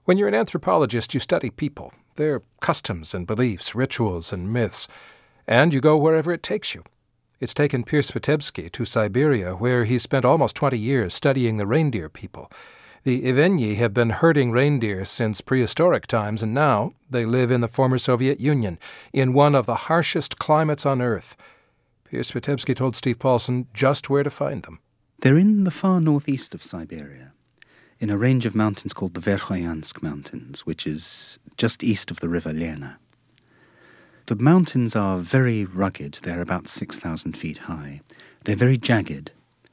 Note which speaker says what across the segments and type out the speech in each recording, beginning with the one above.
Speaker 1: When you're an anthropologist, you study people, their customs and beliefs, rituals and myths, and you go wherever it takes you. It's taken Piers Vitebsky to Siberia, where he spent almost 20 years studying the reindeer people. The Ivenyi have been herding reindeer since prehistoric times, and now they live in the former Soviet Union, in one of the harshest climates on Earth. Piers Vitebsky told Steve Paulson just where to find them.
Speaker 2: They're in the far northeast of Siberia, in a range of mountains called the Verkhoyansk Mountains, which is just east of the river Lena. The mountains are very rugged. They're about 6,000 feet high. They're very jagged.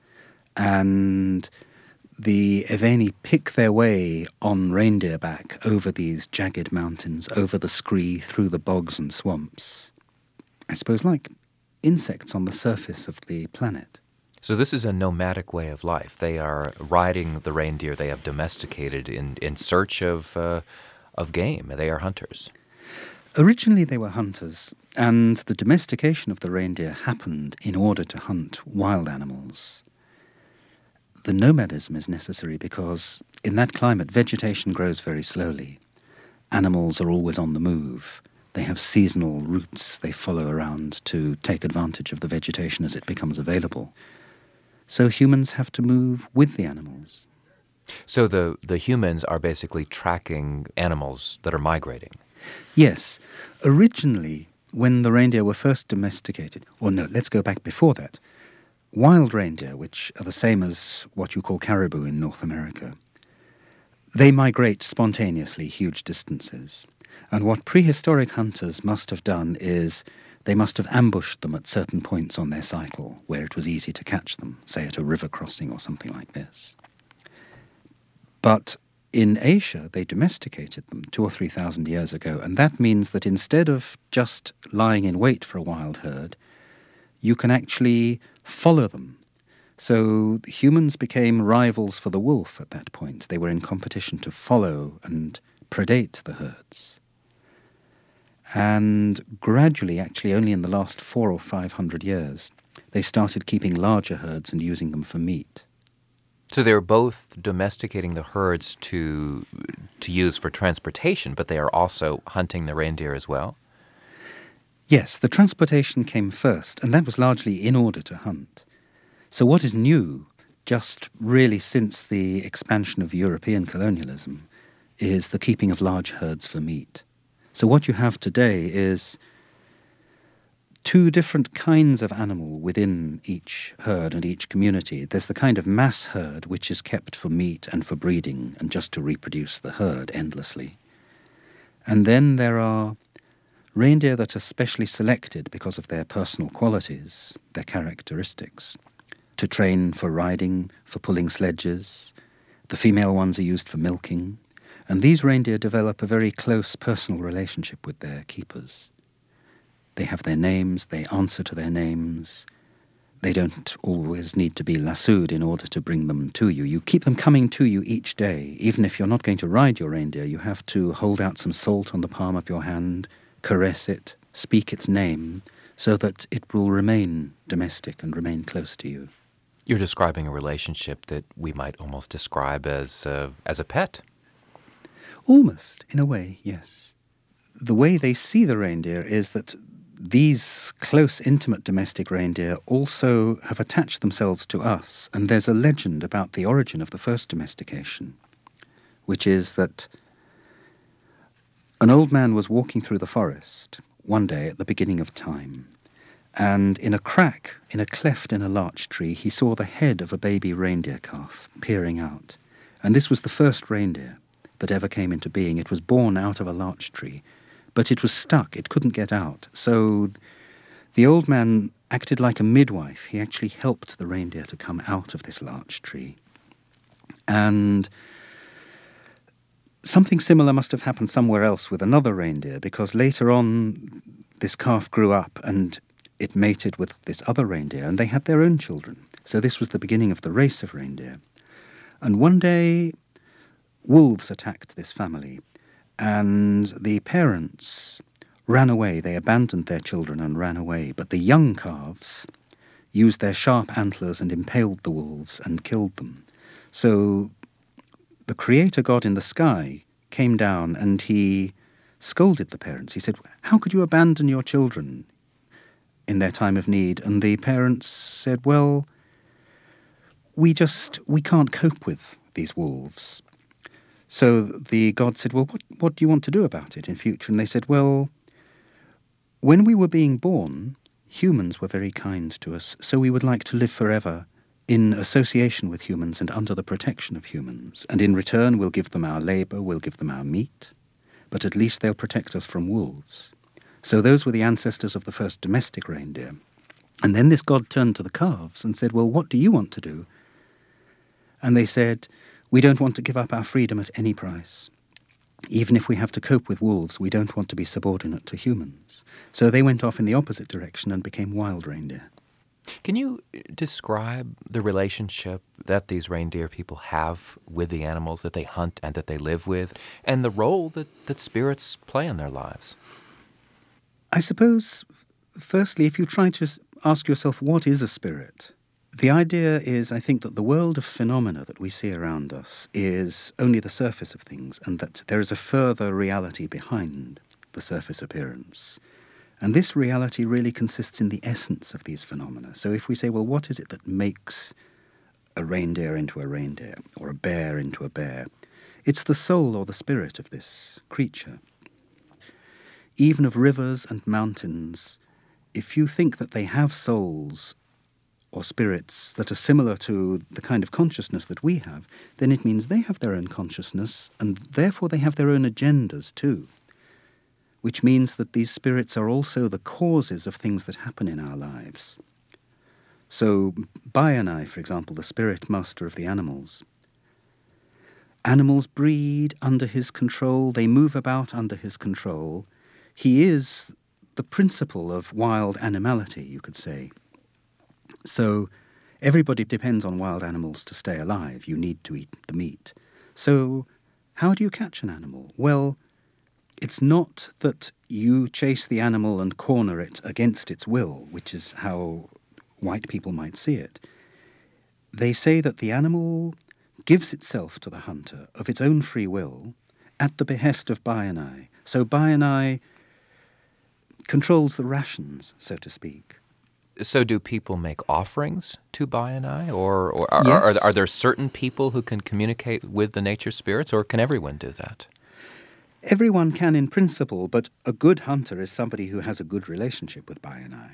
Speaker 2: And the Eveni pick their way on reindeer back over these jagged mountains, over the scree, through the bogs and swamps. I suppose like insects on the surface of the planet.
Speaker 3: So this is a nomadic way of life. They are riding the reindeer they have domesticated in search of game. They are hunters.
Speaker 2: Originally they were hunters, and the domestication of the reindeer happened in order to hunt wild animals. The nomadism is necessary because in that climate vegetation grows very slowly. Animals are always on the move. They have seasonal routes they follow around to take advantage of the vegetation as it becomes available. So humans have to move with the animals.
Speaker 3: So the humans are basically tracking animals that are migrating.
Speaker 2: Yes. Originally, when the reindeer were first domesticated, or no, let's go back before that, wild reindeer, which are the same as what you call caribou in North America, they migrate spontaneously huge distances. And what prehistoric hunters must have done is they must have ambushed them at certain points on their cycle where it was easy to catch them, say at a river crossing or something like this. But in Asia, they domesticated them 2,000 or 3,000 years ago, and that means that instead of just lying in wait for a wild herd, you can actually follow them. So humans became rivals for the wolf at that point. They were in competition to follow and predate the herds. And gradually, actually only in the last 400 or 500 years, they started keeping larger herds and using them for meat.
Speaker 3: So they're both domesticating the herds to use for transportation, but they are also hunting the reindeer as well?
Speaker 2: Yes, the transportation came first, and that was largely in order to hunt. So what is new, just really since the expansion of European colonialism, is the keeping of large herds for meat. So what you have today is two different kinds of animal within each herd and each community. There's the kind of mass herd which is kept for meat and for breeding and just to reproduce the herd endlessly. And then there are reindeer that are specially selected because of their personal qualities, their characteristics, to train for riding, for pulling sledges. The female ones are used for milking. And these reindeer develop a very close personal relationship with their keepers. They have their names, they answer to their names. They don't always need to be lassoed in order to bring them to you. You keep them coming to you each day. Even if you're not going to ride your reindeer, you have to hold out some salt on the palm of your hand, caress it, speak its name, so that it will remain domestic and remain close to you.
Speaker 3: You're describing a relationship that we might almost describe as a pet.
Speaker 2: Almost, in a way, yes. The way they see the reindeer is that these close, intimate domestic reindeer also have attached themselves to us, and there's a legend about the origin of the first domestication, which is that an old man was walking through the forest one day at the beginning of time, and in a crack, in a cleft in a larch tree, he saw the head of a baby reindeer calf peering out. And this was the first reindeer that ever came into being. It was born out of a larch tree, but it was stuck. It couldn't get out. So the old man acted like a midwife. He actually helped the reindeer to come out of this larch tree. And something similar must have happened somewhere else with another reindeer, because later on this calf grew up and it mated with this other reindeer, and they had their own children. So this was the beginning of the race of reindeer. And one day wolves attacked this family, and the parents ran away. They abandoned their children and ran away. But the young calves used their sharp antlers and impaled the wolves and killed them. So the Creator God in the sky came down and he scolded the parents. He said, "How could you abandon your children in their time of need?" And the parents said, "Well, we can't cope with these wolves." So the god said, "Well, what do you want to do about it in future?" And they said, "Well, when we were being born, humans were very kind to us, so we would like to live forever in association with humans and under the protection of humans. And in return, we'll give them our labour, we'll give them our meat, but at least they'll protect us from wolves." So those were the ancestors of the first domestic reindeer. And then this god turned to the calves and said, "Well, what do you want to do?" And they said, "We don't want to give up our freedom at any price. Even if we have to cope with wolves, we don't want to be subordinate to humans." So they went off in the opposite direction and became wild reindeer.
Speaker 3: Can you describe the relationship that these reindeer people have with the animals that they hunt and that they live with, and the role that spirits play in their lives?
Speaker 2: I suppose, firstly, if you try to ask yourself, what is a spirit? The idea is, I think, that the world of phenomena that we see around us is only the surface of things, and that there is a further reality behind the surface appearance. And this reality really consists in the essence of these phenomena. So if we say, well, what is it that makes a reindeer into a reindeer, or a bear into a bear? It's the soul or the spirit of this creature. Even of rivers and mountains, if you think that they have souls or spirits that are similar to the kind of consciousness that we have, then it means they have their own consciousness, and therefore they have their own agendas too, which means that these spirits are also the causes of things that happen in our lives. So Bayanai, for example, the spirit master of the animals. Animals breed under his control, they move about under his control. He is the principle of wild animality, you could say. So everybody depends on wild animals to stay alive. You need to eat the meat. So how do you catch an animal? Well, it's not that you chase the animal and corner it against its will, which is how white people might see it. They say that the animal gives itself to the hunter of its own free will at the behest of Bayanai. So Bayanai controls the rations, so to speak.
Speaker 3: So do people make offerings to Bayanai? Or
Speaker 2: Yes.
Speaker 3: are there certain people who can communicate with the nature spirits, or can everyone do that?
Speaker 2: Everyone can in principle, but a good hunter is somebody who has a good relationship with Bayanai.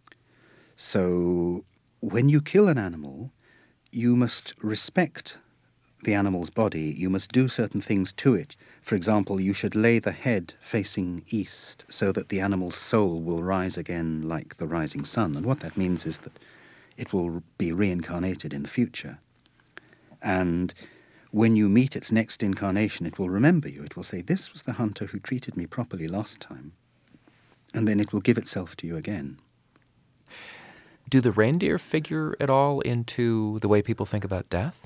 Speaker 2: So when you kill an animal, you must respect the animal's body. You must do certain things to it. For example, you should lay the head facing east so that the animal's soul will rise again like the rising sun. And what that means is that it will be reincarnated in the future. And when you meet its next incarnation, it will remember you. It will say, "This was the hunter who treated me properly last time." And then it will give itself to you again.
Speaker 3: Do the reindeer figure at all into the way people think about death?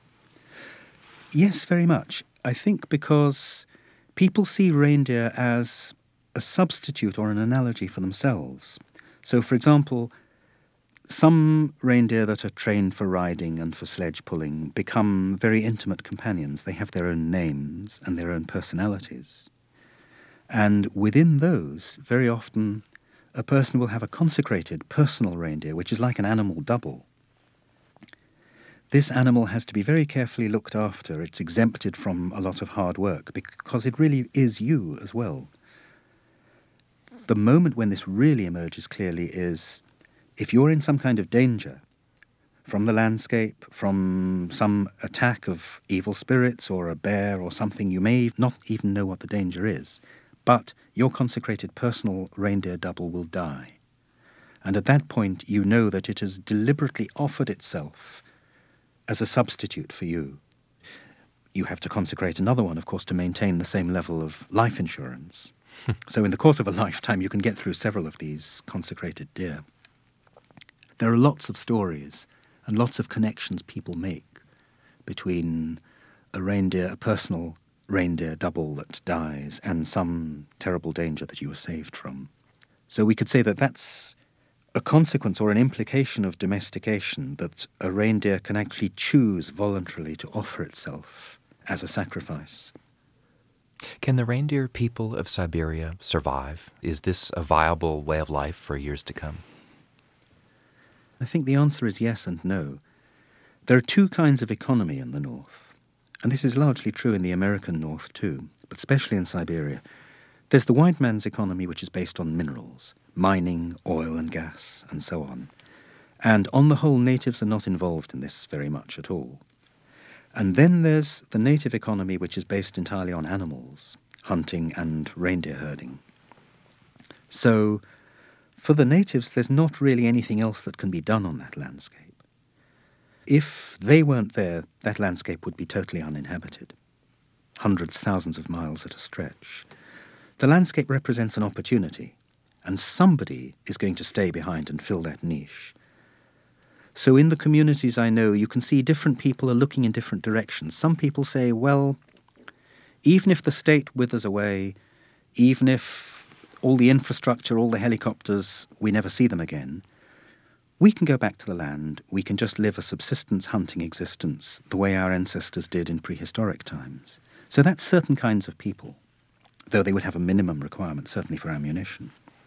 Speaker 2: Yes, very much. I think because people see reindeer as a substitute or an analogy for themselves. So, for example, some reindeer that are trained for riding and for sledge pulling become very intimate companions. They have their own names and their own personalities. And within those, very often, a person will have a consecrated personal reindeer, which is like an animal double. This animal has to be very carefully looked after. It's exempted from a lot of hard work because it really is you as well. The moment when this really emerges clearly is if you're in some kind of danger from the landscape, from some attack of evil spirits or a bear or something, you may not even know what the danger is, but your consecrated personal reindeer double will die. And at that point, you know that it has deliberately offered itself as a substitute for you. You have to consecrate another one, of course, to maintain the same level of life insurance. So in the course of a lifetime, you can get through several of these consecrated deer. There are lots of stories and lots of connections people make between a reindeer, a personal reindeer double that dies, and some terrible danger that you were saved from. So we could say that that's a consequence or an implication of domestication, that a reindeer can actually choose voluntarily to offer itself as a sacrifice.
Speaker 3: Can the reindeer people of Siberia survive? Is this a viable way of life for years to come?
Speaker 2: I think the answer is yes and no. There are two kinds of economy in the north, and this is largely true in the American north too, but especially in Siberia. There's the white man's economy, which is based on minerals, mining, oil and gas, and so on. And on the whole, natives are not involved in this very much at all. And then there's the native economy, which is based entirely on animals, hunting and reindeer herding. So, for the natives, there's not really anything else that can be done on that landscape. If they weren't there, that landscape would be totally uninhabited. Hundreds, thousands of miles at a stretch. The landscape represents an opportunity, and somebody is going to stay behind and fill that niche. So in the communities I know, you can see different people are looking in different directions. Some people say, well, even if the state withers away, even if all the infrastructure, all the helicopters, we never see them again, we can go back to the land, we can just live a subsistence hunting existence the way our ancestors did in prehistoric times. So that's certain kinds of people, though they would have a minimum requirement, certainly for ammunition.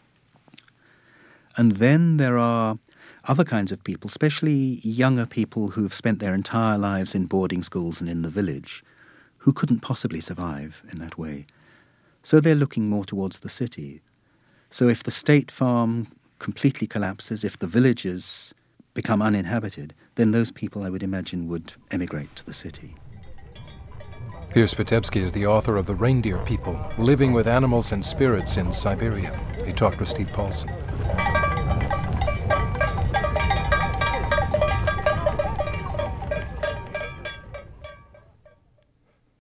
Speaker 2: And then there are other kinds of people, especially younger people who've spent their entire lives in boarding schools and in the village, who couldn't possibly survive in that way. So they're looking more towards the city. So if the state farm completely collapses, if the villages become uninhabited, then those people, I would imagine, would emigrate to the city.
Speaker 1: Piers Vitebsky is the author of The Reindeer People, Living with Animals and Spirits in Siberia. He talked with Steve Paulson.